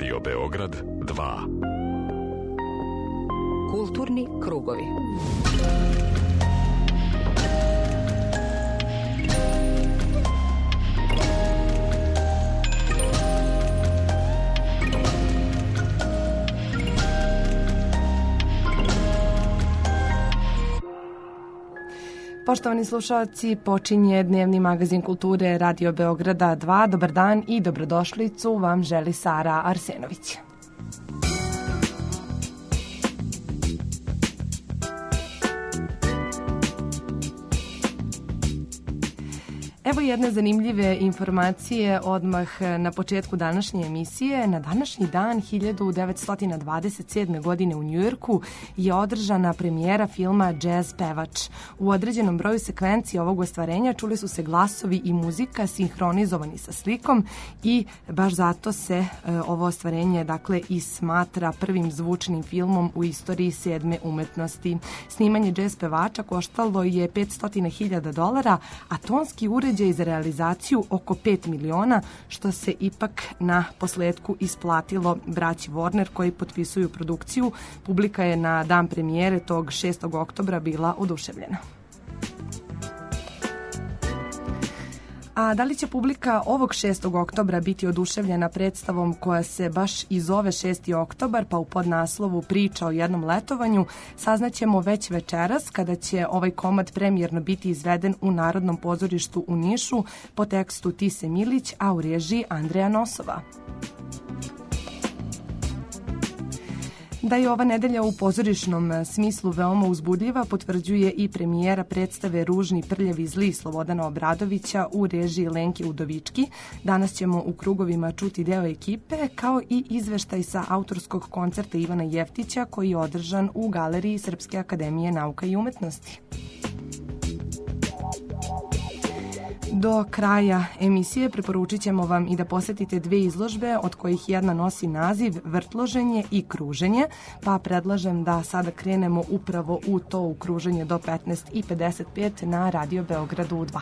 Radio Beograd 2. Kulturni krugovi. Poštovani slušalci, počinje dnevni magazin kulture Radio Beograda 2. Dobar dan i dobrodošlicu vam želi Sara Arsenović. Evo jedne zanimljive informacije odmah na početku današnje emisije. Na današnji dan 1927. godine u Njujorku je održana premijera filma Jazz pevač. U određenom broju sekvenciji ovog ostvarenja čuli su se glasovi i muzika sinhronizovani sa slikom i baš zato se ovo ostvarenje i smatra prvim zvučnim filmom u istoriji sedme umetnosti. Snimanje Jazz pevača koštalo je $500.000, a tonski uređaj za realizaciju oko 5 miliona, što se ipak na posledku isplatilo braći Warner koji potpisuju produkciju. Publika je na dan premijere tog 6. oktobra bila oduševljena. A da li će publika ovog 6. oktobra biti oduševljena predstavom koja se baš i zove 6. oktobar, pa u podnaslovu priča o jednom letovanju, saznaćemo već večeras kada će ovaj komad premijerno biti izveden u Narodnom pozorištu u Nišu po tekstu Tise Milić, a u režiji Andreja Nosova. Da je ova nedelja u pozorišnom smislu veoma uzbudljiva potvrđuje i premijera predstave Ružni, prljavi, zli Slobodana Obradovića u režiji Lenke Udovički. Danas ćemo u krugovima čuti deo ekipe kao i izveštaj sa autorskog koncerta Ivana Jeftića koji je održan u Galeriji Srpske akademije nauka i umetnosti. Do kraja emisije preporučit ćemo vam i da posetite dve izložbe od kojih jedna nosi naziv Vrtloženje i kruženje, pa predlažem da sada krenemo upravo u to kruženje do 15:55 na Radio Beogradu 2.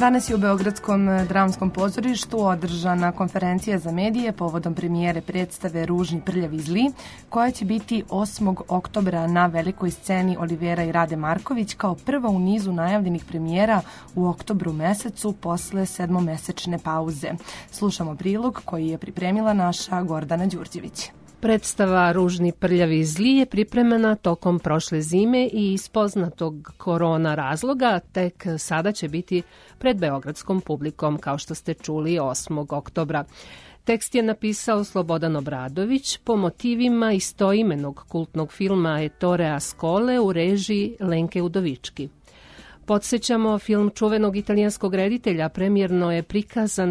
Danas je u Beogradskom dramskom pozorištu održana konferencija za medije povodom premijere predstave Ružni, prljavi, zli, koja će biti 8. oktobra na velikoj sceni Olivera i Rade Marković kao prva u nizu najavljenih premijera u oktobru mesecu posle 7-mesečne pauze. Slušamo prilog koji je pripremila naša Gordana Đurđević. Predstava Ružni, prljavi, zli je pripremena tokom prošle zime i iz poznatog korona razloga tek sada će biti pred beogradskom publikom, kao što ste čuli, 8. oktobra. Tekst je napisao Slobodan Obradović po motivima istoimenog kultnog filma Ettore Ascole u režiji Lenke Udovički. Podsjećamo, film čuvenog italijanskog reditelja premijerno je prikazan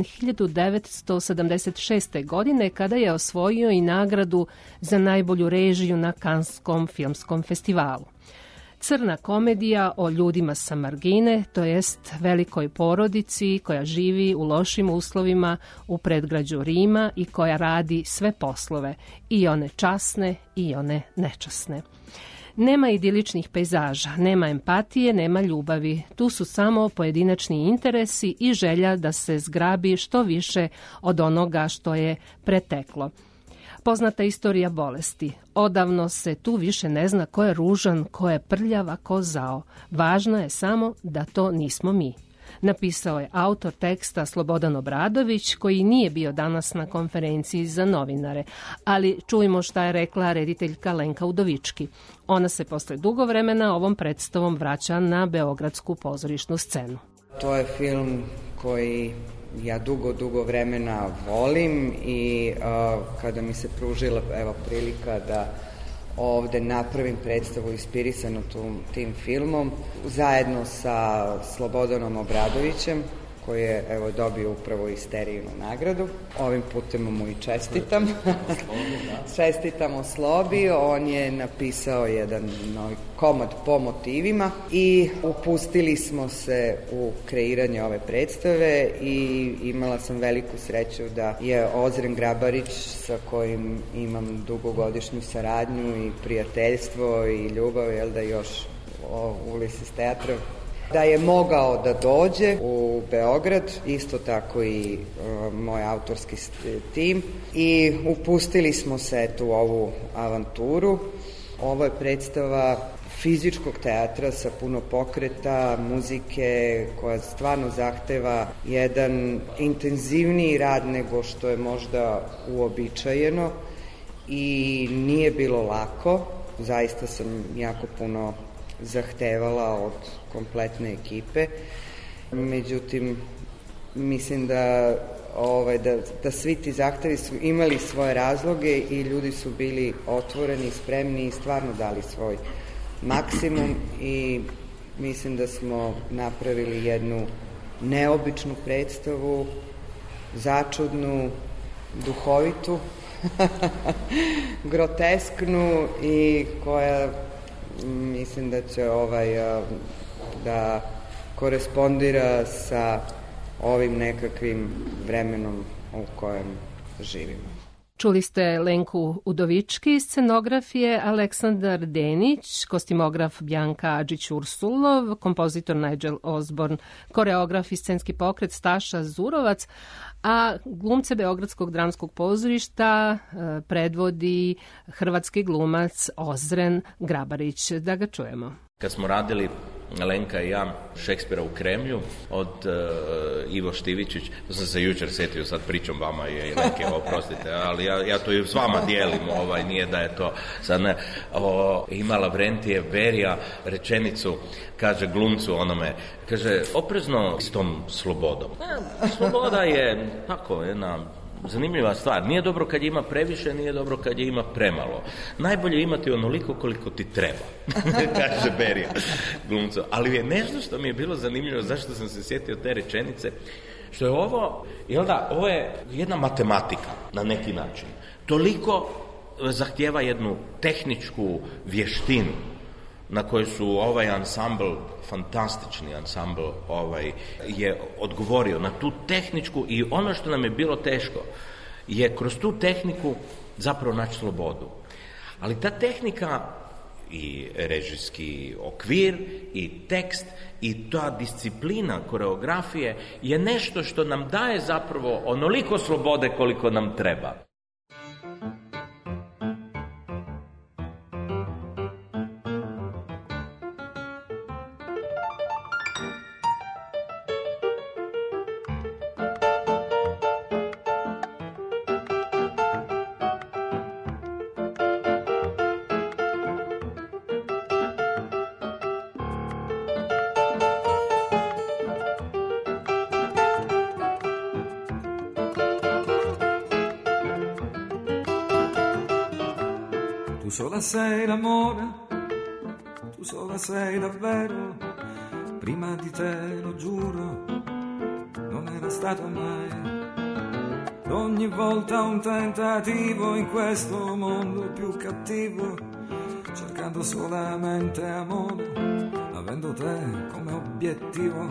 1976. godine kada je osvojio i nagradu za najbolju režiju na Kanskom filmskom festivalu. Crna komedija o ljudima sa margine, to jest velikoj porodici koja živi u lošim uslovima u predgrađu Rima i koja radi sve poslove, i one časne i one nečasne. Nema idiličnih pejzaža, nema empatije, nema ljubavi. Tu su samo pojedinačni interesi i želja da se zgrabi što više od onoga što je preteklo. Poznata istorija bolesti. Odavno se tu više ne zna ko je ružan, ko je prljav, a ko zao. Važno je samo da to nismo mi. Napisao je autor teksta Slobodan Obradović, koji nije bio danas na konferenciji za novinare, ali čujmo šta je rekla rediteljka Lenka Udovički. Ona se posle dugo vremena ovom predstavom vraća na beogradsku pozorišnu scenu. To je film koji ja dugo vremena volim i kada mi se pružila prilika da ovde napravim predstavu inspirisanu tim filmom, zajedno sa Slobodanom Obradovićem, koji je dobio upravo i Sterijinu nagradu. Ovim putem mu i čestitam. Čestitamo Slobi, on je napisao jedan novi komad po motivima i upustili smo se u kreiranje ove predstave i imala sam veliku sreću da je Ozren Grabarić, sa kojim imam dugogodišnju saradnju i prijateljstvo i ljubav, da još Ulises teatra, da je mogao da dođe u Beograd, isto tako i moj autorski tim, i upustili smo se u ovu avanturu. Ovo je predstava fizičkog teatra sa puno pokreta, muzike, koja stvarno zahteva jedan intenzivniji rad nego što je možda uobičajeno i nije bilo lako. Zaista sam jako puno zahtevala od kompletne ekipe. Međutim, mislim da svi ti zahtevi su imali svoje razloge i ljudi su bili otvoreni, spremni i stvarno dali svoj maksimum i mislim da smo napravili jednu neobičnu predstavu, začudnu, duhovitu, grotesknu i koja mislim da će da korespondira sa ovim nekakvim vremenom u kojem živimo. Čuli ste Lenku Udovički, scenografije Aleksandar Denić, kostimograf Bjanka Adžić-Ursulov, kompozitor Nigel Osborne, koreograf i scenski pokret Staša Zurovac, a glumce Beogradskog dramskog pozorišta predvodi hrvatski glumac Ozren Grabarić. Da ga čujemo. Kad smo radili Lenka i ja Šekspira u Kremlju od Ivo Štivičić, to sam se jučer setio, sad pričam vama i Lenke, oprostite, ali ja to i s vama dijelim, nije da je to sad ne. Ima Lavrentije Berija rečenicu, kaže glumcu onome, kaže oprezno s tom slobodom. Sloboda je tako jedna zanimljiva stvar. Nije dobro kad je ima previše, nije dobro kad je ima premalo. Najbolje imati onoliko koliko ti treba, kaže Berija glumcu. Ali je nešto što mi je bilo zanimljivo, zašto sam se sjetio te rečenice, što je ovo je jedna matematika na neki način. Toliko zahtjeva jednu tehničku vještinu na kojoj su ovaj ansambl, fantastični ansambl, je odgovorio na tu tehničku, i ono što nam je bilo teško je kroz tu tehniku zapravo naći slobodu. Ali ta tehnika i režijski okvir i tekst i ta disciplina koreografije je nešto što nam daje zapravo onoliko slobode koliko nam treba. Tu sola sei l'amore, tu sola sei davvero, prima di te lo giuro, non era stato mai. Ogni volta un tentativo in questo mondo più cattivo, cercando solamente amore, avendo te come obiettivo.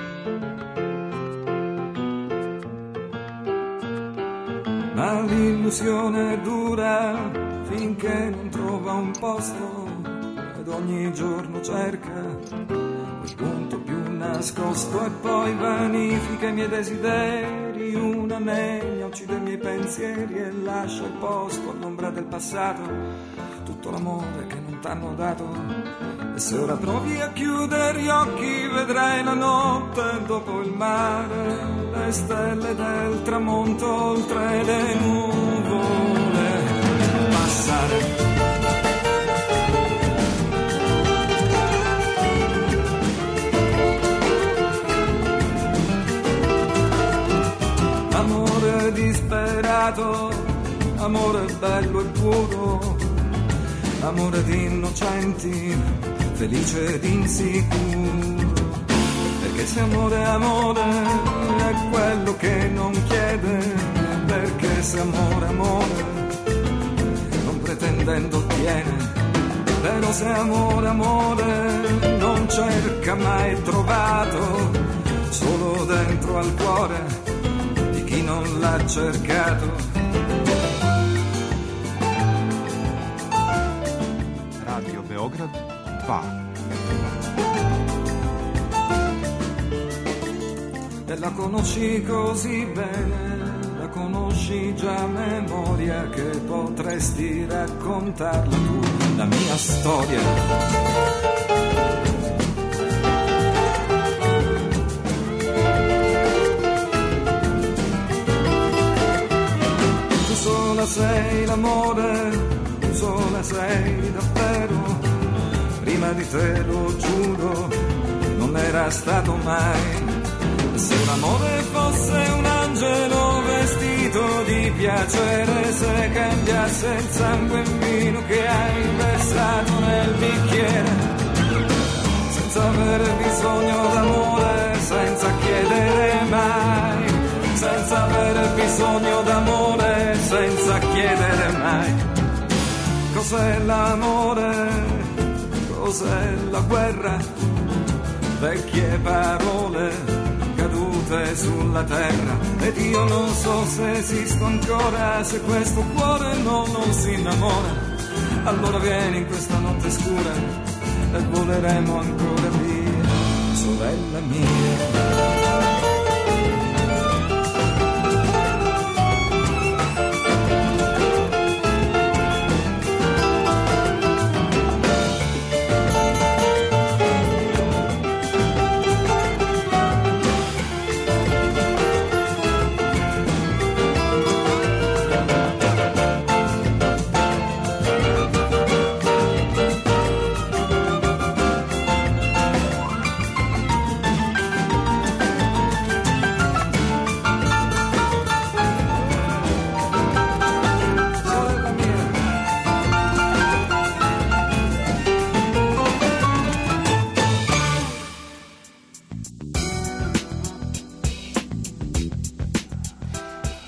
Ma l'illusione dura finché non trova un posto ed ogni giorno cerca il punto più nascosto e poi vanifica i miei desideri, una negna uccide i miei pensieri e lascia il posto all'ombra del passato, tutto l'amore che non t'hanno dato. E se ora provi a chiudere gli occhi vedrai la notte dopo il mare, le stelle del tramonto oltre le nuvole passare. Amore disperato, amore bello e puro, amore di innocenti, felice ed insicuro. Perché se amore è amore è quello che non chiede, perché se amore è amore non pretendendo ottiene. Però se amore è amore non cerca mai trovato, solo dentro al cuore di chi non l'ha cercato. Radio Beograd 2. E la conosci così bene, la conosci già a memoria, che potresti raccontarla tu, la mia storia. Tu sola sei l'amore, tu sola sei davvero, prima di te lo giuro, non era stato mai. Se l'amore fosse un angelo vestito di piacere, se cambiasse il sangue in vino che hai versato nel bicchiere, senza avere bisogno d'amore, senza chiedere mai, senza avere bisogno d'amore, senza chiedere mai. Cos'è l'amore? Cos'è la guerra? Vecchie parole cadute sulla terra, ed io non so se esisto ancora, se questo cuore non si innamora. Allora vieni in questa notte scura e voleremo ancora via, sorella mia.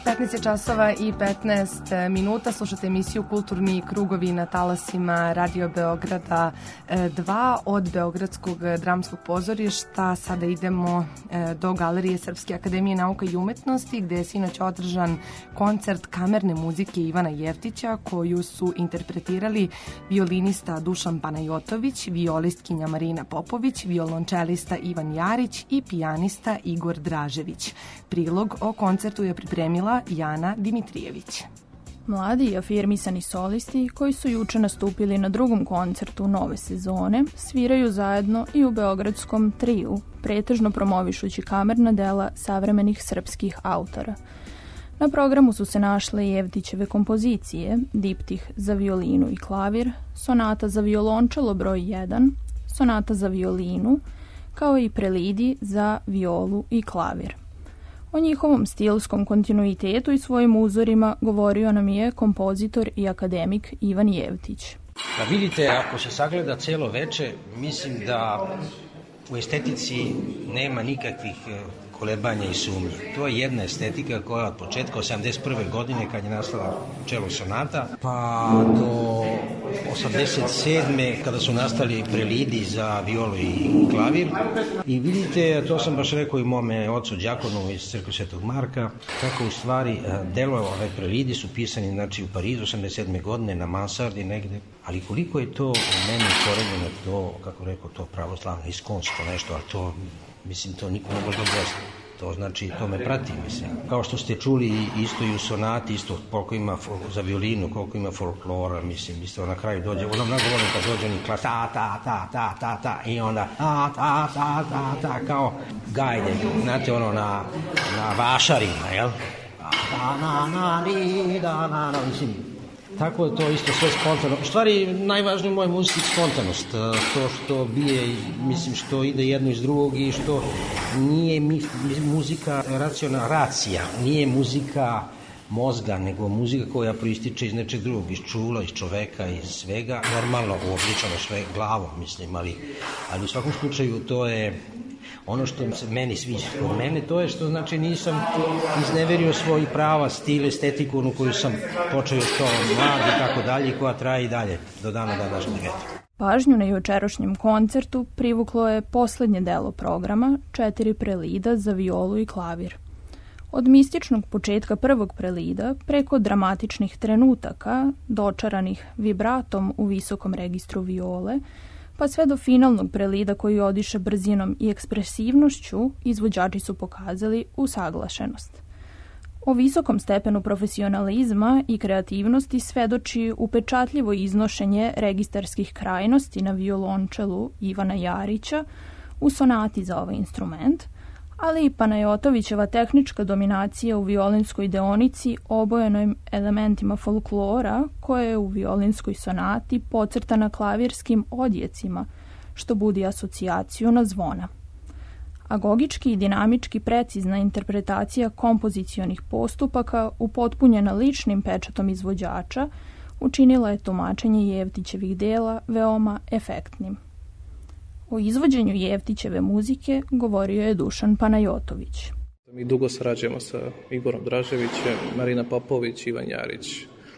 15 je časova i 15 minuta. Slušate emisiju Kulturni krugovi na talasima Radio Beograda 2 od Beogradskog dramskog pozorišta. Sada idemo do Galerije Srpske akademije nauka i umetnosti, gde je sinoć održan koncert kamerne muzike Ivana Jeftića, koju su interpretirali violinista Dušan Panajotović, violistkinja Marina Popović, violončelista Ivan Jarić i pijanista Igor Dražević. Prilog o koncertu je pripremila Jana Dimitrijević. Mladi i afirmisani solisti koji su juče nastupili na drugom koncertu nove sezone sviraju zajedno i u beogradskom Triju, pretežno promovišući kamerna dela savremenih srpskih autora. Na programu su se našle Jeftićeve kompozicije, diptih za violinu i klavir, sonata za violončelo broj 1, sonata za violinu, kao i prelidi za violu i klavir. O njihovom stilskom kontinuitetu i svojim uzorima govorio nam je kompozitor i akademik Ivan Jeftić. Pa vidite, ako se sagleda celo veče, mislim da u estetici nema nikakvih kolebanja i sumnje. To je jedna estetika koja od početka 81. godine, kad je nastala čelo sonata, pa do 87. kada su nastali prelidi za violu i klavir. I vidite, to sam baš rekao i mome ocu Đakonu iz crkve Svetog Marka, kako u stvari delove ove prelidi su pisani znači, u Parizu 87. godine na mansardi negde, ali koliko je to u meni ukorenjeno, to, kako rekao, to pravoslavno, iskonsko nešto, ali to, mislim, to niko ne može objasniti. To znači, to me prati, mislim. Kao što ste čuli, isto i u sonati, isto koliko ima za violinu, koliko ima folklora, mislim, isto na kraju dođe, ono mnogo volim kad dođe oni klas, ta, i onda, ta, kao gajde, znate, ono, na vašarima, jel? Mislim, tako je to isto sve spontano. U stvari, najvažnije u mojoj muzici je spontanost. To što bije, mislim, što ide jedno iz drugog i što nije muzika racija, nije muzika mozga, nego muzika koja proističe iz nečeg drugog, iz čula, iz čoveka, iz svega. Normalno, uobličano sve glavom, mislim, ali u svakom slučaju to je ono što se meni sviđa. Kod mene to je što znači nisam izneverio svoj prava, stil, estetiku, onu koju sam počeo još kao mlad i tako dalje, koja traje i dalje do dana današnjeg. Pažnju na jučerašnjem koncertu privuklo je poslednje delo programa, 4 prelida za violu i klavir. Od mističnog početka prvog prelida, preko dramatičnih trenutaka, dočaranih vibratom u visokom registru viole, pa sve do finalnog prelida koji odiše brzinom i ekspresivnošću, izvođači su pokazali usaglašenost. O visokom stepenu profesionalizma i kreativnosti svedoči upečatljivo iznošenje registarskih krajnosti na violončelu Ivana Jarića u sonati za ovaj instrument, ali i Panajotovićeva tehnička dominacija u violinskoj deonici obojenoj elementima folklora koja je u violinskoj sonati podcrtana klavirskim odjecima, što budi asocijaciju na zvona. Agogički i dinamički precizna interpretacija kompozicionih postupaka upotpunjena ličnim pečatom izvođača učinila je tumačenje Jeftićevih dela veoma efektnim. O izvođenju Jeftićeve muzike govorio je Dušan Panajotović. Mi dugo sarađujemo sa Igorom Draževićem, Marina Popović, Ivan Jarić.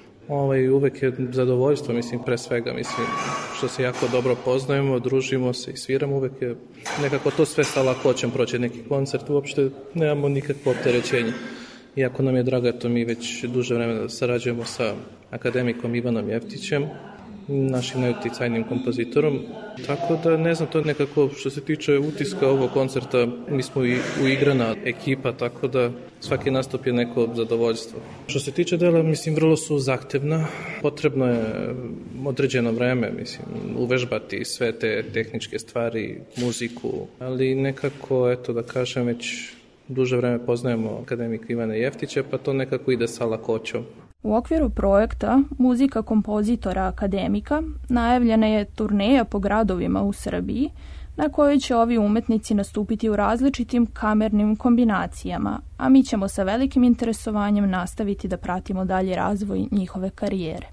Uvek je zadovoljstvo, mislim, pre svega, mislim, što se jako dobro poznajemo, družimo se i sviramo, uvek je nekako to sve sa lakoćem proći neki koncert, uopšte nemamo nikakvo opterećenje. Iako nam je drago, eto, mi već duže vremena sarađujemo sa akademikom Ivanom Jeftićem, našim najuticajnim kompozitorom. Tako da, ne znam, to je nekako, što se tiče utiska ovog koncerta, mi smo i uigrana ekipa, tako da svaki nastup je neko zadovoljstvo. Što se tiče dela, mislim, vrlo su zahtevna. Potrebno je određeno vreme, mislim, uvežbati sve te tehničke stvari, muziku, ali nekako, eto, da kažem, već duže vreme poznajemo akademika Ivana Jeftića, pa to nekako ide sa lakoćom. U okviru projekta Muzika kompozitora akademika najavljena je turneja po gradovima u Srbiji na kojoj će ovi umetnici nastupiti u različitim kamernim kombinacijama, a mi ćemo sa velikim interesovanjem nastaviti da pratimo dalje razvoj njihove karijere.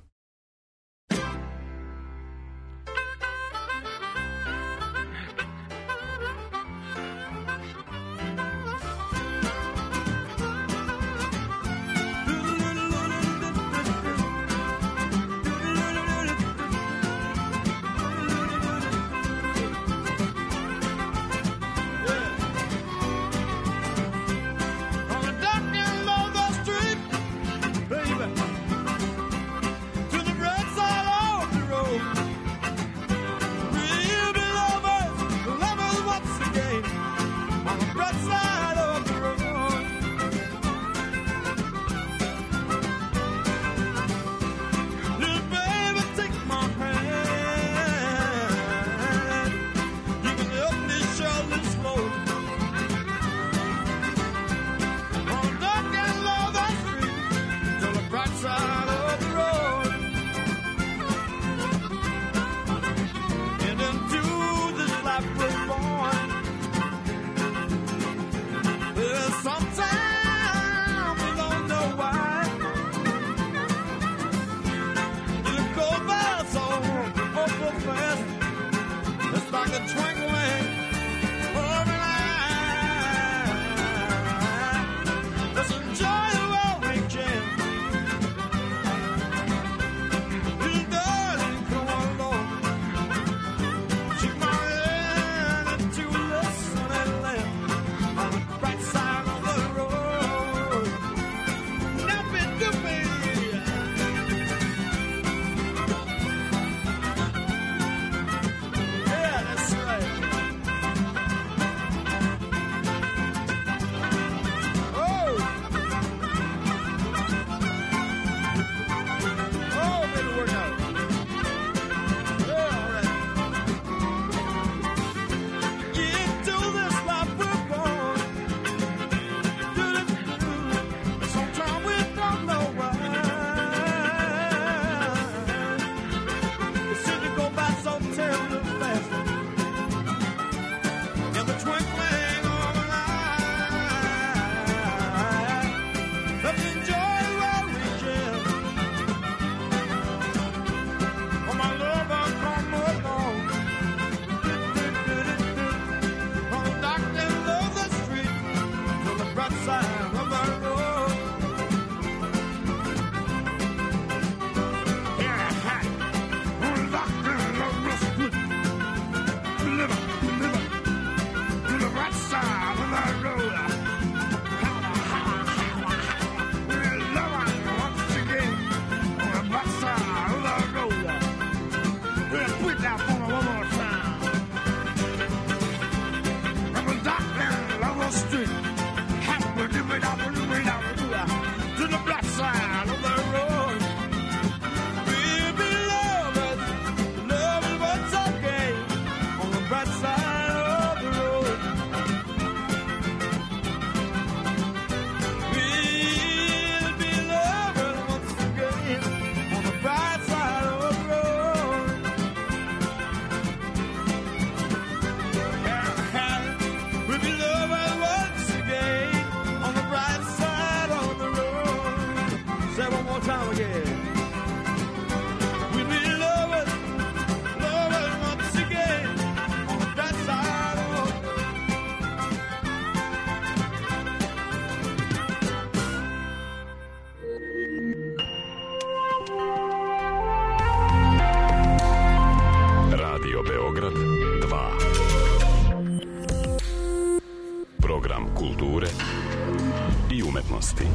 i umetnosti.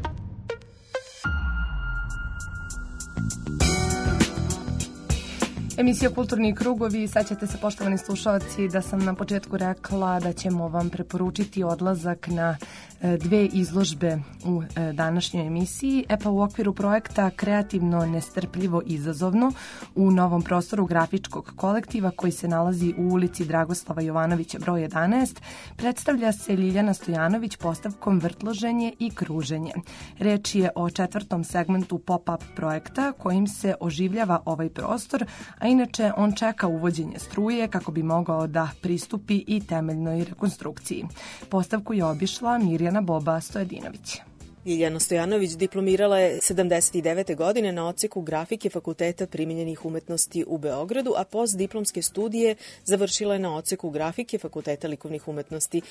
Emisija Kulturni krugovi. Sećate se, poštovani slušalci, da sam na početku rekla da ćemo vam preporučiti odlazak na dve izložbe u današnjoj emisiji. Pa u okviru projekta Kreativno, nestrpljivo, izazovno u novom prostoru grafičkog kolektiva koji se nalazi u ulici Dragoslava Jovanovića broj 11 predstavlja se Ljiljana Stojanović postavkom Vrtloženje i kruženje. Reč je o četvrtom segmentu pop-up projekta kojim se oživljava ovaj prostor, a inače on čeka uvođenje struje kako bi mogao da pristupi i temeljnoj rekonstrukciji. Postavku je obišla Mirjana Boba Stojadinović. Ljiljana Stojanović diplomirala je 79. godine na odseku grafike Fakulteta primenjenih umetnosti u Beogradu, a postdiplomske studije završila je na odseku grafike Fakulteta likovnih umetnosti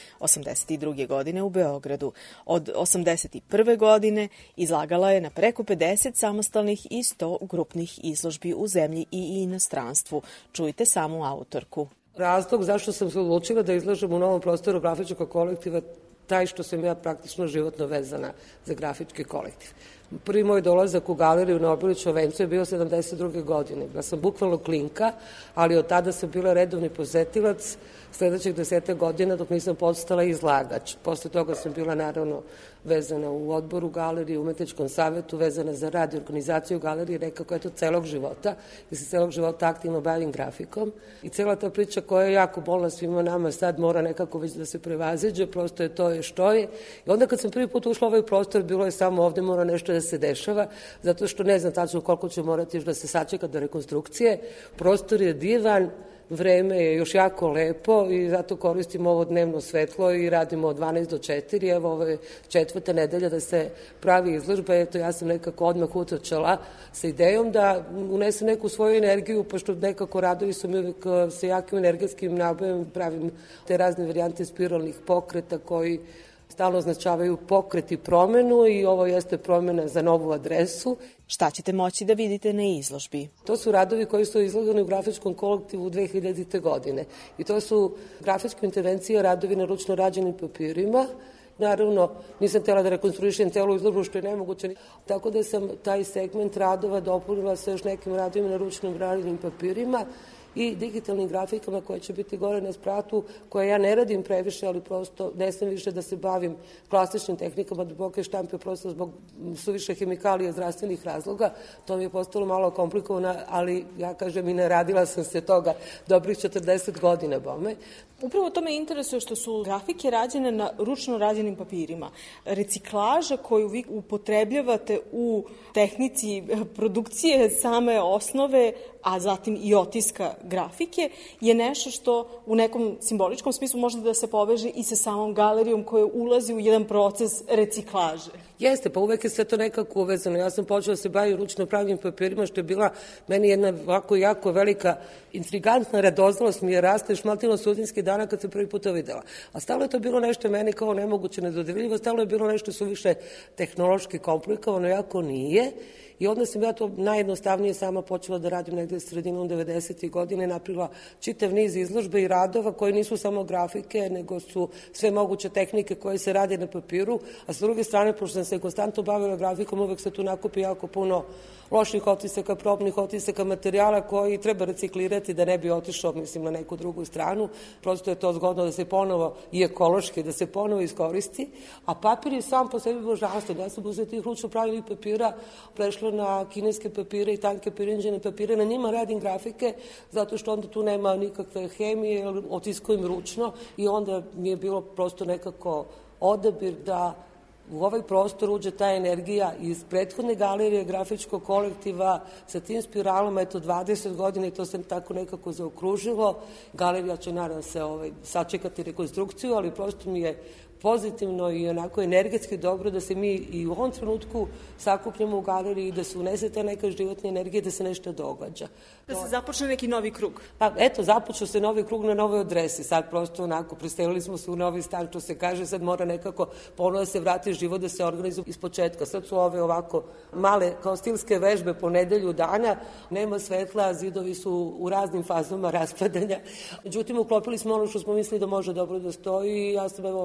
82. godine u Beogradu. Od 81. godine izlagala je na preko 50 samostalnih i 100 grupnih izložbi u zemlji i inostranstvu. Čujte samu autorku. Razlog zašto sam se odlučila da izlažem u novom prostoru grafičkog kolektiva taj što sam ja praktično životno vezana za grafički kolektiv. Prvi moj dolazak u galeriju na Obilićevom vencu je bio 72. godine. Ja sam bukvalno klinka, ali od tada sam bila redovni posetilac sledećeg 10 godina dok nisam postala izlagač. Posle toga sam bila naravno vezana u odboru galerije, u umetničkom savetu, vezana za rad i organizaciju galerije, nekako je to celog života. Ja se celog života aktivno bavim grafikom i cela ta priča koja je jako bolna svima nama sad mora nekako već da se prevaziđe, prosto je to što je. I onda kad sam prvi put ušla u ovaj prostor, bilo je samo ovde mora nešto da se dešava, zato što ne znam tačno koliko će morati još da se sačeka do rekonstrukcije. Prostor je divan, vreme je još jako lepo i zato koristimo ovo dnevno svetlo i radimo od 12 do 4. Evo, ovo je 4. nedelja da se pravi izložba. Eto, ja sam nekako odmah utočala sa idejom da unesem neku svoju energiju, pošto nekako radovi su mi uvijek sa jakim energetskim nabojem, pravim te razne varijante spiralnih pokreta koji stalno označavaju pokret i promenu i ovo jeste promena za novu adresu. Šta ćete moći da vidite na izložbi? To su radovi koji su izloženi u grafičkom kolektivu 2000. godine i to su grafičke intervencije, radovi na ručno rađenim papirima. Naravno, nisam htjela da rekonstruišem celu izložbu, što je nemoguće, tako da sam taj segment radova dopunila sa još nekim radovima na ručno rađenim papirima i digitalnim grafikama koje će biti gore na spratu, koje ja ne radim previše, ali prosto ne sam više da se bavim klasičnim tehnikama duboke štampe, prosto zbog suviše hemikalija zdravstvenih razloga. To mi je postalo malo komplikovano, ali ja kažem i ne radila sam se toga dobrih 40 godina, bome. Upravo to me interesuje što su grafike rađene na ručno rađenim papirima. Reciklaža koju vi upotrebljavate u tehnici produkcije same osnove, a zatim i otiska grafike, je nešto što u nekom simboličkom smislu može da se poveže i sa samom galerijom koja ulazi u jedan proces reciklaže. Jeste, pa uvek je sve to nekako uvezano. Ja sam počela da se bavim ručno pravim papirima, što je bila meni jedna ovako jako velika intrigantna radoznalost mi je rasla i šmaltilo sudinskih dana kad sam prvi put to videla. A stalo je to bilo nešto meni kao nemoguće, nedodirljivo, stalo je bilo nešto suviše tehnološki komplikovano, jako nije. I onda sam ja to najjednostavnije sama počela da radim negde sredinom 90. godine, napravila čitav niz izložbe i radova koji nisu samo grafike, nego su sve moguće tehnike koje se rade na papiru, a s druge strane, pošto sam se konstantno bavila grafikom, uvek se tu nakupi jako puno loših otisaka, probnih otisaka, materijala koji treba reciklirati da ne bi otišao, mislim, na neku drugu stranu. Prosto je to zgodno da se ponovo i ekološki, da se ponovo iskoristi, a papir je sam po sebi božanstven. Ja sam uzela tih ručno pravilnih papira, prešla na kineske papire i tanke pirinđene papire, na njima radim grafike, zato što onda tu nema nikakve hemije, otiskujem ručno i onda mi je bilo prosto nekako odabir da u ovaj prostor uđe ta energija iz prethodne galerije grafičkog kolektiva sa tim spiralama, eto 20 godina i to se tako nekako zaokružilo. Galerija će naravno se sačekati rekonstrukciju, ali prosto mi je pozitivno i onako energetski dobro da se mi i u ovom trenutku sakupljamo u galeriji i da se unese ta neka životna energija, da se nešto događa. Da se započne neki novi krug. Pa eto, započeo se novi krug na novoj adresi. Sad prosto onako, preselili smo se u novi stan, što se kaže, sad mora nekako ponovo da se vrati život, da se organizuje iz početka. Sad su ove ovako male, kao stilske vežbe po nedelju dana, nema svetla, zidovi su u raznim fazama raspadanja. Međutim, uklopili smo ono što smo mislili da može dobro da stoji i ja sam evo ovako sad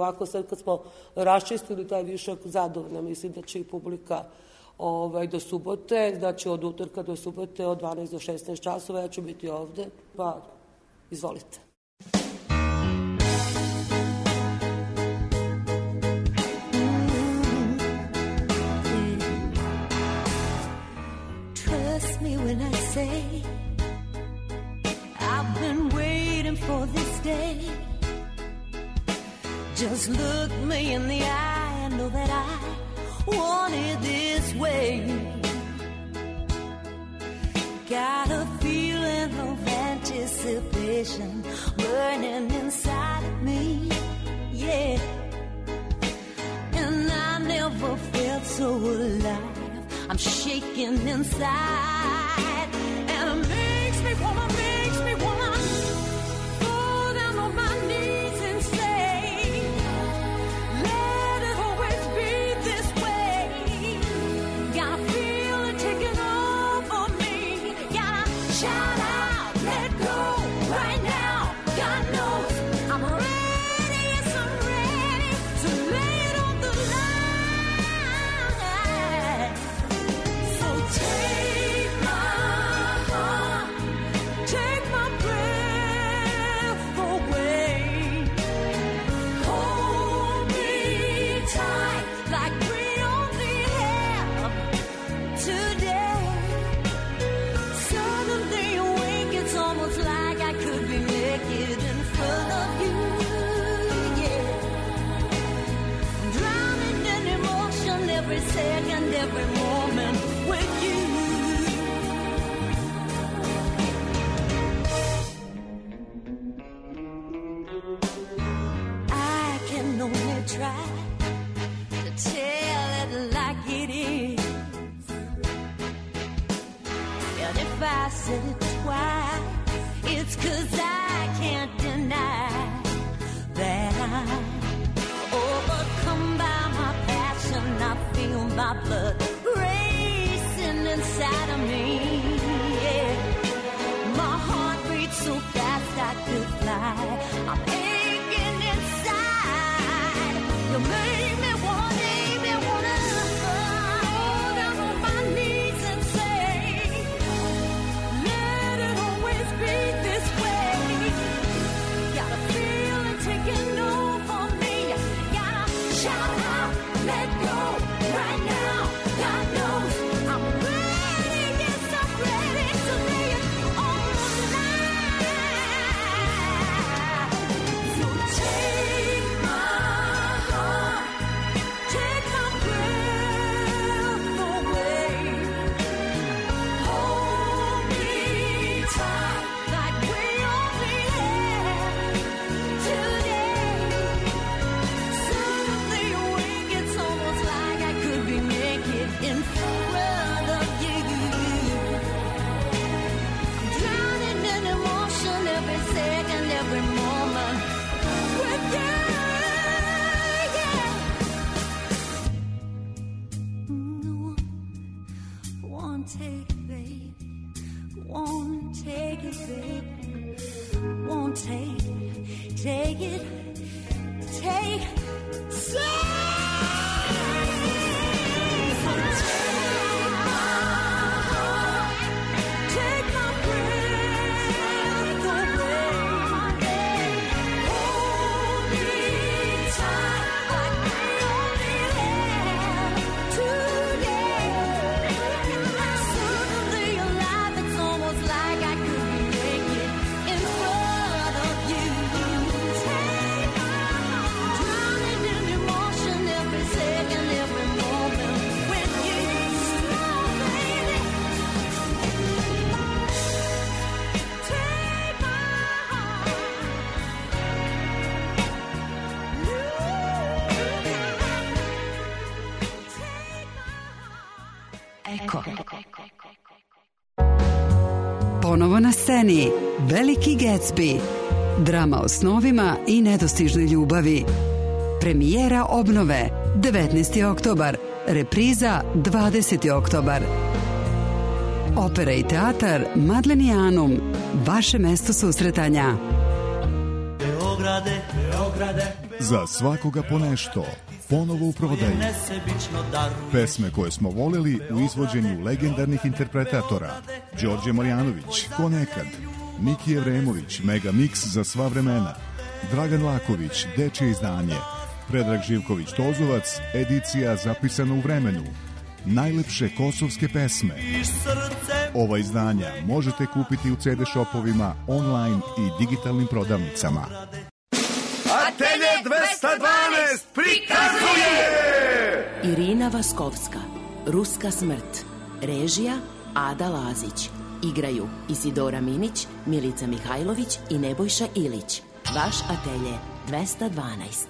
sad kad smo raščistili taj višak, zadovoljna, mislim da će i publika do subote, znači od utorka do subote od 12 do 16 časova, ja ću biti ovde, pa izvolite. Trust me when I say I've been waiting for this day. Just look me in the eye and know that I want it this way. Got a feeling of anticipation burning inside of me, yeah. And I never felt so alive. I'm shaking inside, and it makes me wanna fall down on my knees and say, let it always be this way. Gotta feel it taking over me. Gotta shout out, let go right now. God knows I'm ready, yes I'm ready to lay it on the line. So take my heart, take my breath away. Hold me tight like we only have today. Suddenly awake, it's almost like I could be naked in front of you, yeah. Drowning in emotion every second, every moment with you. I can only try to tell it like it is. And if I said it twice, it's 'cause I can't deny that I'm overcome by my passion. I feel my blood racing inside of me, yeah. My heart beats so fast I could fly. I'm aching inside. You make me wanna fall down on my knees and say, let it always be this way. Gotta feel it taking over me. Gotta shout out, let go right now. God knows I'm ready, yes I'm ready to lay it on the line. So take my heart, take my breath away. Hold me tight like we only have today. Suddenly awake, it's almost like I could be naked in front of you. I'm drowning in emotion every second, every moment with you, yeah. Won't take it, baby. Won't take it, baby. Won't take it. Take take my breath away. Hold me tight like we only have today. Suddenly alive, it's almost like I could be naked in front of you. Drowning in emotion every second, every moment with you, oh baby. Take my heart. Eko. Ponovo na sceni Veliki Gatsby. Drama o snovima i nedostižnoj ljubavi. Premijera obnove 19. oktobar. Repriza 20. oktobar. Opera i teatar Madlenianum. Vaše mesto susretanja. Beograde, Beograde. Za svakoga po nešto, ponovo u prodaji. Pesme koje smo voleli u izvođenju legendarnih interpretatora. Đorđe Marjanović, Ko nekad, Miki Jevremović, Mega Mix za sva vremena, Dragan Laković, Dečje izdanje, Predrag Živković Tozovac, edicija zapisana u vremenu, najlepše kosovske pesme. Ova izdanja možete kupiti u CD shopovima, online i digitalnim prodavnicama. Atelje 212 prikazuje Irina Vaskovska, Ruska smrt. Režija Ada Lazić. Igraju Isidora Minić, Milica Mihajlović i Nebojša Ilić. Vaš atelje 212.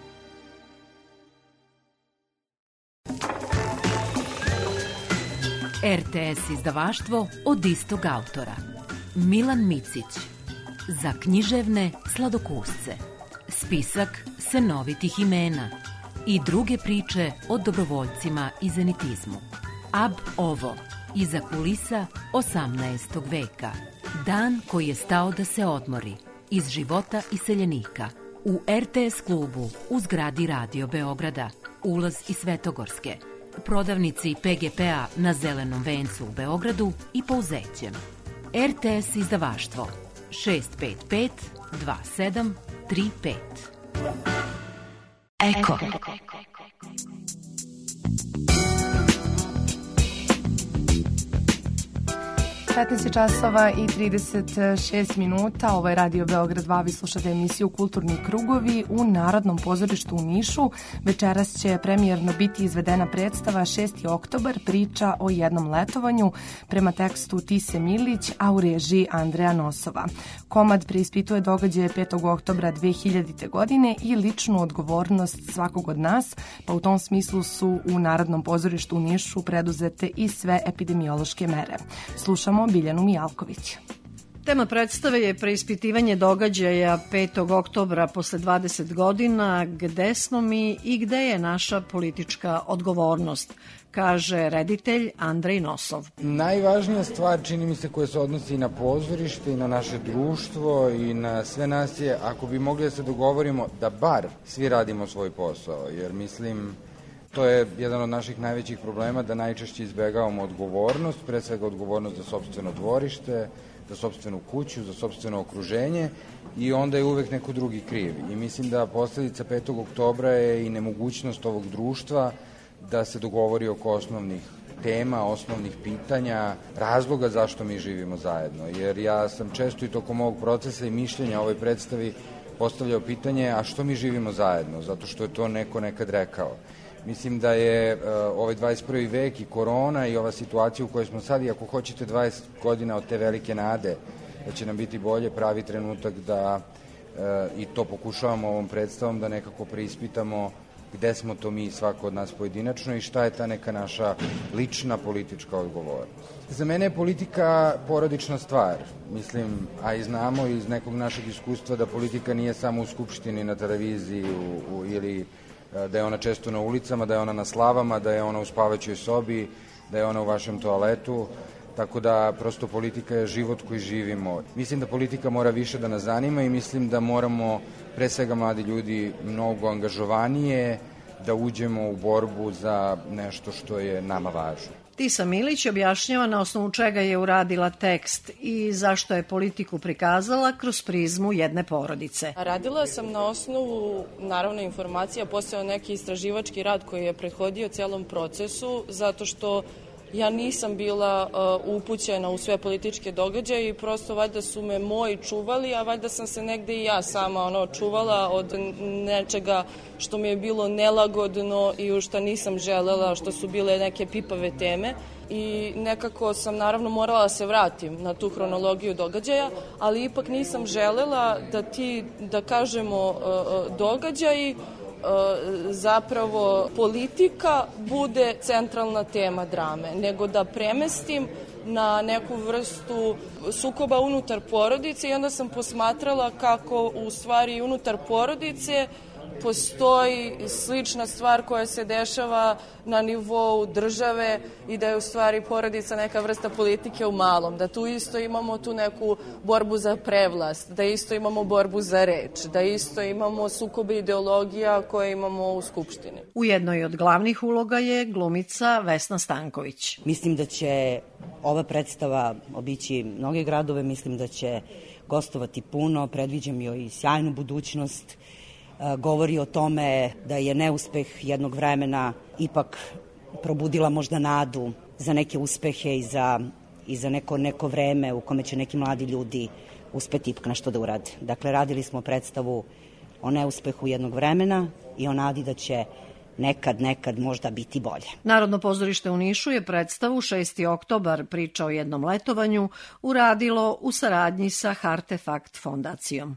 RTS izdavaštvo od istog autora. Milan Micić. Za književne sladokusce. Spisak senovitih imena i druge priče o dobrovoljcima i zenitizmu. Ab ovo, iza kulisa 18. veka. Dan koji je stao da se odmori. Iz života iseljenika. U RTS klubu u zgradi Radio Beograda. Ulaz iz Svetogorske. Prodavnici PGP-a na Zelenom vencu u Beogradu i Pouzećem. RTS izdavaštvo 655 2735. Eko. 15 časova i 36 minuta. Ovo je Radio Beograd 2. Vi slušate emisiju Kulturni krugovi u Narodnom pozorištu u Nišu. Večeras će premijerno biti izvedena predstava 6. oktobar, priča o jednom letovanju prema tekstu Tise Milić, a u režiji Andreja Nosova. Komad preispituje događaje 5. oktobra 2000. godine i ličnu odgovornost svakog od nas, pa u tom smislu su u Narodnom pozorištu u Nišu preduzete i sve epidemiološke mere. Slušamo Biljanu Mijalković. Tema predstave je preispitivanje događaja 5. oktobra posle 20 godina, gde smo mi i gde je naša politička odgovornost, kaže reditelj Andrej Nosov. Najvažnija stvar, čini mi se, koja se odnosi i na pozorište i na naše društvo i na sve nas je, ako bi mogli da se dogovorimo da bar svi radimo svoj posao, jer mislim to je jedan od naših najvećih problema, da najčešće izbegavamo odgovornost, pre svega odgovornost za sopstveno dvorište, za sopstvenu kuću, za sopstveno okruženje i onda je uvek neko drugi kriv. I mislim da posledica 5. oktobra je i nemogućnost ovog društva da se dogovori oko osnovnih tema, osnovnih pitanja, razloga zašto mi živimo zajedno. Jer ja sam često i tokom ovog procesa i mišljenja o ovoj predstavi postavljao pitanje, a što mi živimo zajedno? Zato što je to neko nekad rekao. Mislim da je ovaj 21. vek i korona i ova situacija u kojoj smo sad, i ako hoćete 20 godina od te velike nade da će nam biti bolje, pravi trenutak da i to pokušavamo ovom predstavom da nekako preispitamo gde smo to mi, svako od nas pojedinačno i šta je ta neka naša lična politička odgovornost. Za mene je politika porodična stvar. Mislim, a i znamo iz nekog našeg iskustva da politika nije samo u Skupštini, na televiziji ili da je ona često na ulicama, da je ona na slavama, da je ona u spavaćoj sobi, da je ona u vašem toaletu, tako da prosto politika je život koji živimo. Mislim da politika mora više da nas zanima i mislim da moramo, pre svega mladi ljudi, mnogo angažovanije da uđemo u borbu za nešto što je nama važno. Tisa Milić objašnjava na osnovu čega je uradila tekst i zašto je politiku prikazala kroz prizmu jedne porodice. Radila sam na osnovu, naravno, informacija, postojao neki istraživački rad koji je prethodio celom procesu, zato što ja nisam bila upućena u sve političke događaje i prosto valjda su me moji čuvali, a valjda sam se negde i ja sama čuvala od nečega što mi je bilo nelagodno i u što nisam želela, što su bile neke pipave teme. I nekako sam naravno morala da se vratim na tu hronologiju događaja, ali ipak nisam želela da ti, da kažemo, događaji, zapravo politika bude centralna tema drame, nego da premestim na neku vrstu sukoba unutar porodice i onda sam posmatrala kako u stvari unutar porodice postoji slična stvar koja se dešava na nivou države i da je u stvari porodica neka vrsta politike u malom, da tu isto imamo tu neku borbu za prevlast, da isto imamo borbu za reč, da isto imamo sukobe ideologija koje imamo u Skupštini. U jednoj od glavnih uloga je glumica Vesna Stanković. Mislim da će ova predstava obići mnoge gradove, mislim da će gostovati puno, predviđam joj i sjajnu budućnost. Govori o tome da je neuspeh jednog vremena ipak probudila možda nadu za neke uspehe i za neko vreme u kome će neki mladi ljudi uspeti ipak nešto da urade. Dakle, radili smo predstavu o neuspehu jednog vremena i o nadi da će nekad možda biti bolje. Narodno pozorište u Nišu je predstavu 6. oktobar, priča o jednom letovanju, uradilo u saradnji sa Hartefakt fondacijom.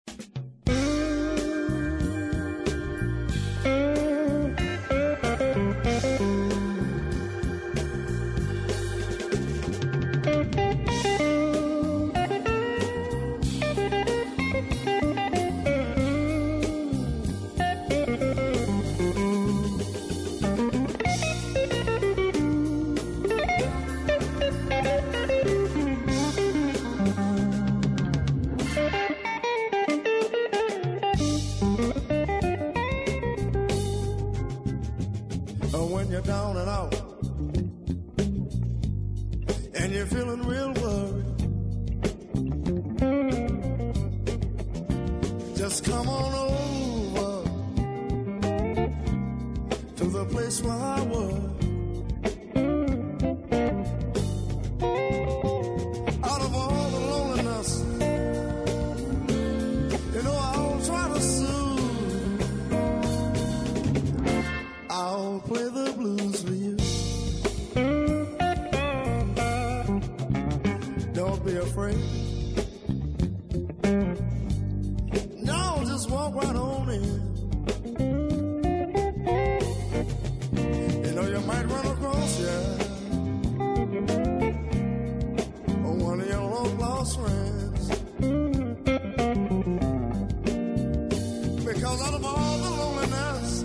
You're down and out and you're feeling real worried, just come on over to the place where I work. Out of all the loneliness, you know I'll try to soothe, I'll play the blues for you. Don't be afraid. No, just walk right on in. You know you might run across, one of your long lost friends. Because out of all the loneliness,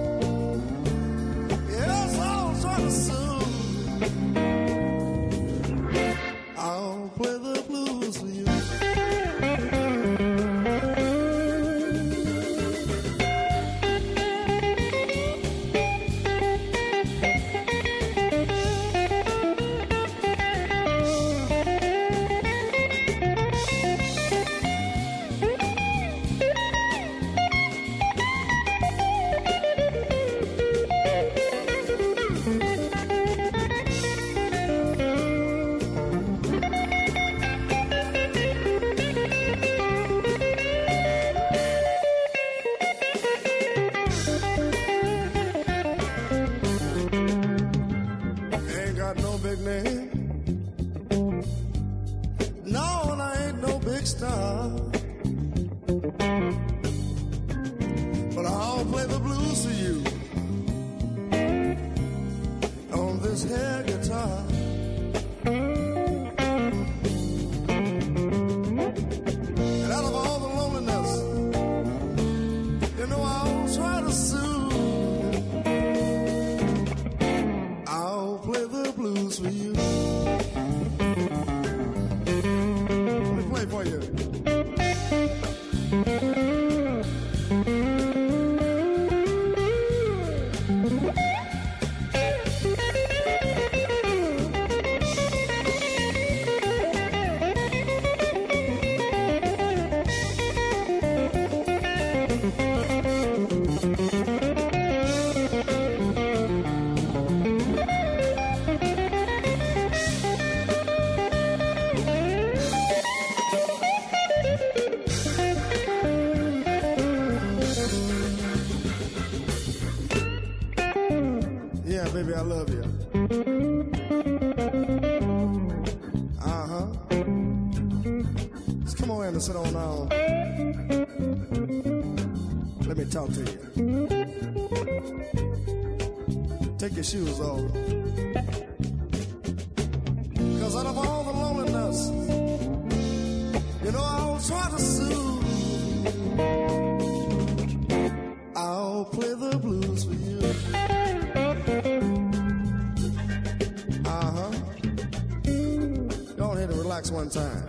yes, I'll try to soothe. I'll play the blues for you. Ain't got no big name. No, and I ain't no big star. But I'll play the blues for you on this here guitar. And out of all the loneliness, you know I'll try to soothe. I'll play the blues for you. Let me play for you. Yeah, baby, I love you. Uh-huh. Just come on in and sit on down. Let me talk to you. Take your shoes off. 'Cause out of all the loneliness, you know I'll try to soothe. I'll play the blues for you. Go ahead and relax one time.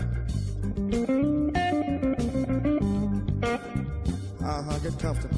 Get comfortable.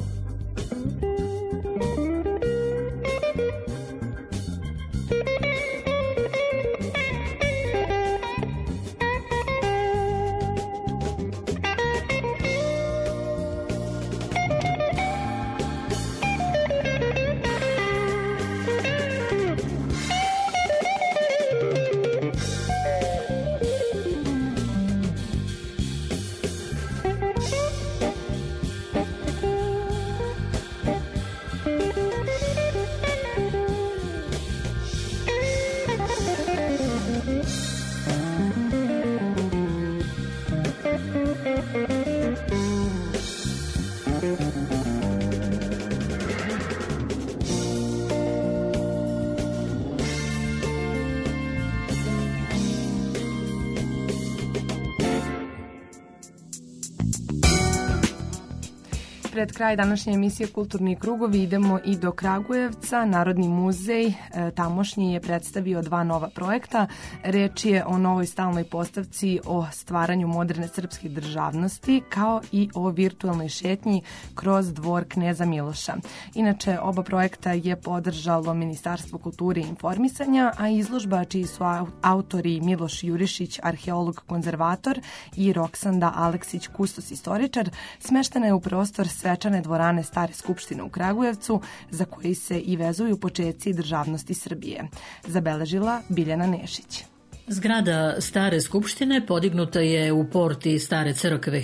Pred kraj današnje emisije Kulturni krugovi idemo i do Kragujevca. Narodni muzej tamošnji je predstavio 2 nova projekta. Reč je o novoj stalnoj postavci o stvaranju moderne srpske državnosti, kao i o virtualnoj šetnji kroz dvor Kneza Miloša. Inače, oba projekta je podržalo Ministarstvo kulture i informisanja, a izložba čiji su autori Miloš Jurišić, arheolog konzervator, i Roksanda Aleksić, kustos istoričar, smeštena je u prostor svečane dvorane Stare skupštine u Kragujevcu, za koji se i vezuju počeci državnosti Srbije. Zabeležila Biljana Nešić. Zgrada Stare skupštine podignuta je u porti Stare crkve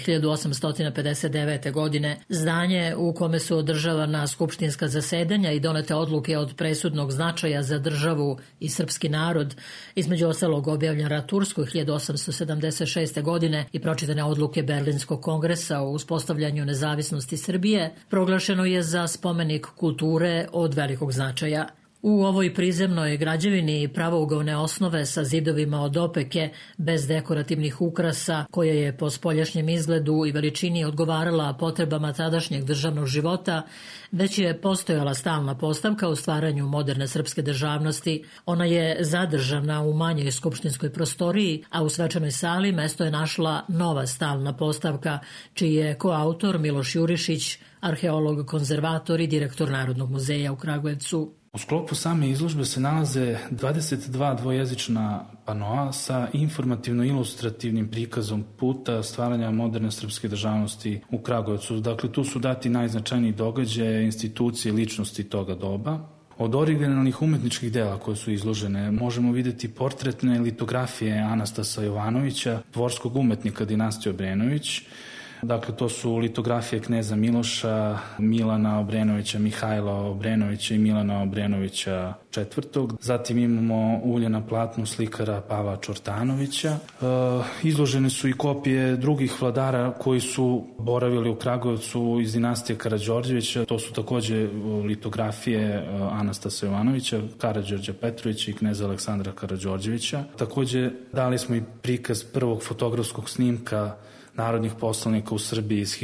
1859. godine. Zdanje u kome su održavana skupštinska zasedanja i donete odluke od presudnog značaja za državu i srpski narod, između ostalog objavljen rat Turskoj 1876. godine i pročitane odluke Berlinskog kongresa o uspostavljanju nezavisnosti Srbije, proglašeno je za spomenik kulture od velikog značaja. U ovoj prizemnoj građevini pravougovne osnove sa zidovima od opeke, bez dekorativnih ukrasa, koja je po spoljašnjem izgledu i veličini odgovarala potrebama tadašnjeg državnog života, već je postojala stalna postavka u stvaranju moderne srpske državnosti. Ona je zadržana u manjoj skupštinskoj prostoriji, a u svečanoj sali mesto je našla nova stalna postavka, čiji je koautor Miloš Jurišić, arheolog, konzervator i direktor Narodnog muzeja u Kragujevcu. U sklopu same izložbe se nalaze 22 dvojezična panoa sa informativno-ilustrativnim prikazom puta stvaranja moderne srpske državnosti u Kragujevcu. Dakle, tu su dati najznačajniji događaje, institucije, ličnosti toga doba. Od originalnih umetničkih dela koje su izložene možemo vidjeti portretne litografije Anastasa Jovanovića, dvorskog umetnika dinastije Obrenović. Dakle, to su litografije Kneza Miloša, Milana Obrenovića, Mihajla Obrenovića i Milana Obrenovića IV. Zatim imamo ulje na platnu slikara Pavla Čortanovića. Izložene su i kopije drugih vladara koji su boravili u Kragujevcu iz dinastije Karađorđevića. To su takođe litografije Anastasa Jovanovića, Karađorđa Petrovića i kneza Aleksandra Karađorđevića. Takođe dali smo i prikaz prvog fotografskog snimka narodnih poslanika u Srbiji iz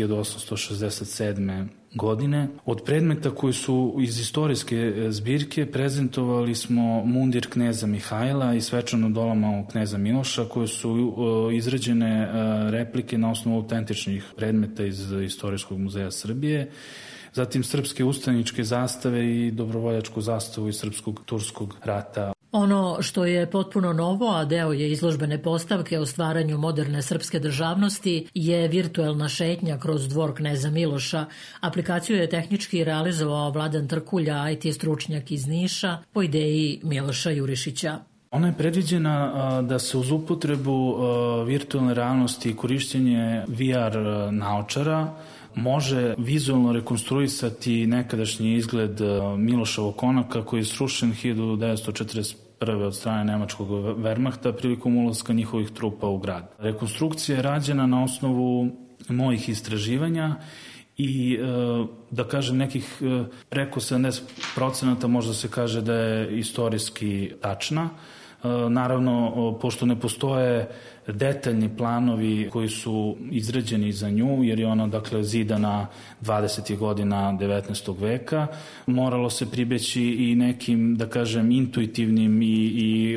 1867. godine. Od predmeta koji su iz istorijske zbirke prezentovali smo mundir kneza Mihajla i svečanu dolamu kneza Miloša, koje su izrađene replike na osnovu autentičnih predmeta iz Istorijskog muzeja Srbije. Zatim srpske ustaničke zastave i dobrovoljačku zastavu iz Srpskog Turskog rata. Ono što je potpuno novo, a deo je izložbene postavke o stvaranju moderne srpske državnosti, je virtuelna šetnja kroz dvor kneza Miloša. Aplikaciju je tehnički realizovao Vladan Trkulja, IT stručnjak iz Niša, po ideji Miloša Jurišića. Ona je predviđena da se uz upotrebu virtualne realnosti i korišćenje VR naočara može vizualno rekonstruisati nekadašnji izgled Miloševog konaka koji je srušen 1941. od strane nemačkog Wehrmachta prilikom ulaska njihovih trupa u grad. Rekonstrukcija je rađena na osnovu mojih istraživanja i da kažem nekih preko 70% možda se kaže da je istorijski tačna. Naravno, pošto ne postoje detaljni planovi koji su izrađeni za nju, jer je ona, dakle, zidana 20. godina 19. veka, moralo se pribeći i nekim, da kažem, intuitivnim i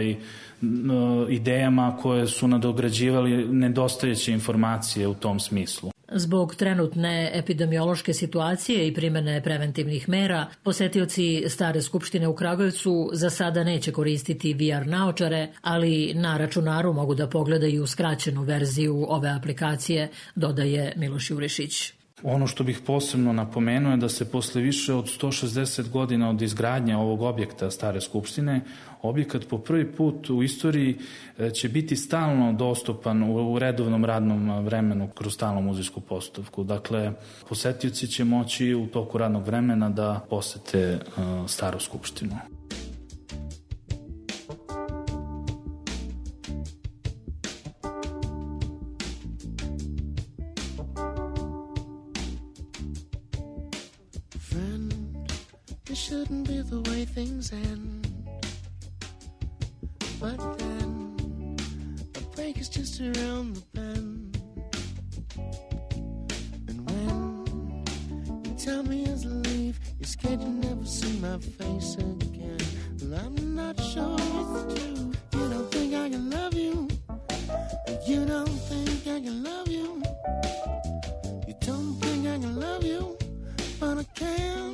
idejama koje su nadograđivali nedostajeće informacije u tom smislu. Zbog trenutne epidemiološke situacije i primene preventivnih mera, posetioci Stare skupštine u Kragujevcu za sada neće koristiti VR naočare, ali na računaru mogu da pogledaju skraćenu verziju ove aplikacije, dodaje Miloš Jurišić. Ono što bih posebno napomenuo je da se posle više od 160 godina od izgradnje ovog objekta Stare skupštine, objekat po prvi put u istoriji će biti stalno dostupan u redovnom radnom vremenu kroz stalnu muzejsku postavku. Dakle, posetioci će moći u toku radnog vremena da posete Staru skupštinu. Shouldn't be the way things end, but then a break is just around the bend. And when you tell me as I leave, you're scared you never see my face again. Well, I'm not sure it's true. You don't think I can love you. You don't think I can love you. You don't think I can love you, but I can.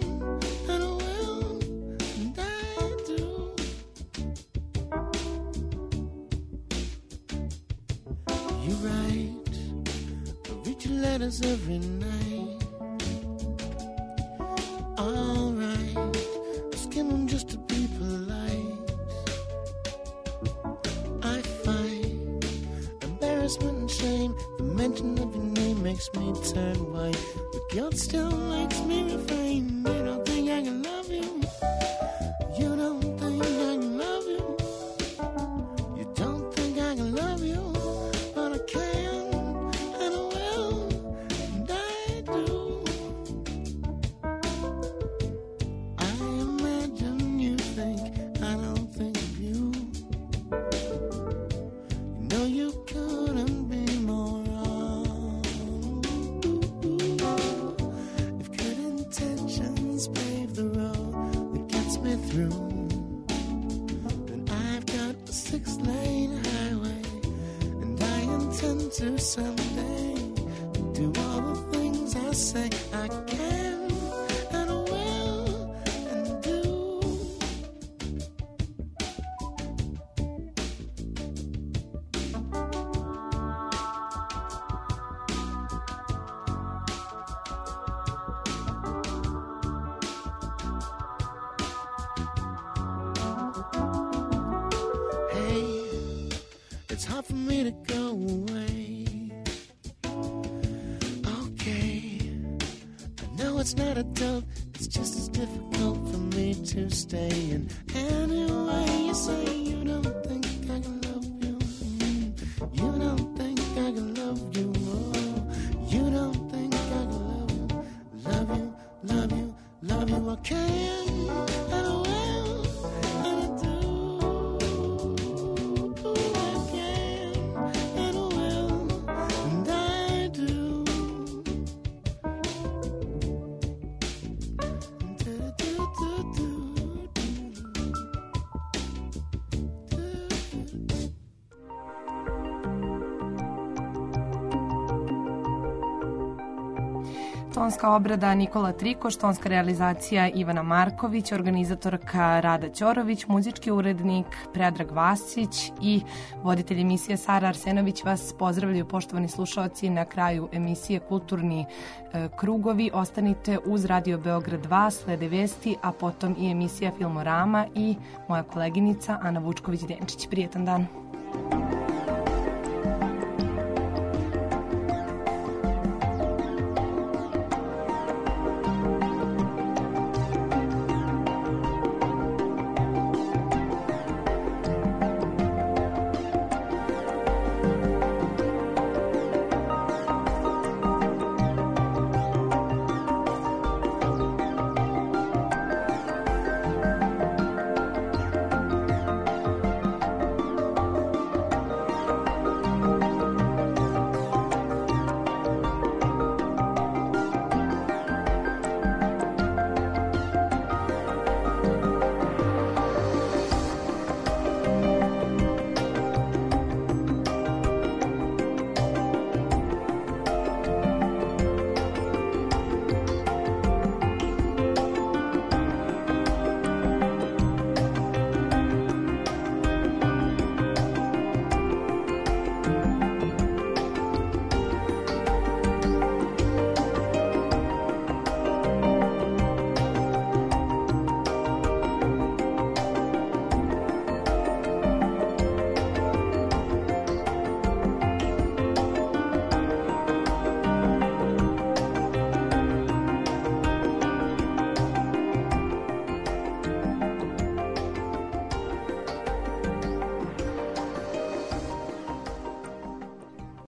Letters every night. All right, I skim them just to be polite. I find embarrassment and shame. The mention of your name makes me turn white, but guilt still makes me refrain. You don't think I can love you. You don't think I can love you. You don't think I can love you, but I can. To someday do all the things I say I can and I will and do. Hey, it's hard for me to go away. It's not a doubt, it's just as difficult for me to stay. And anyway, you say you don't think I can love you. You don't think I can love you. Oh, you don't think I can love you. Love you, love you, love you. I can and I will and I do. I can and I will and I do. Tonska obrada Nikola Trikoš, tonska realizacija Ivana Marković, organizatorka Rada Ćorović, muzički urednik Predrag Vasić i voditelj emisije Sara Arsenović vas pozdravljaju, poštovani slušaoci, na kraju emisije Kulturni krugovi. Ostanite uz Radio Beograd 2, slede vesti, a potom i emisija Filmorama i moja koleginica Ana Vučković-Denčić. Prijetan dan.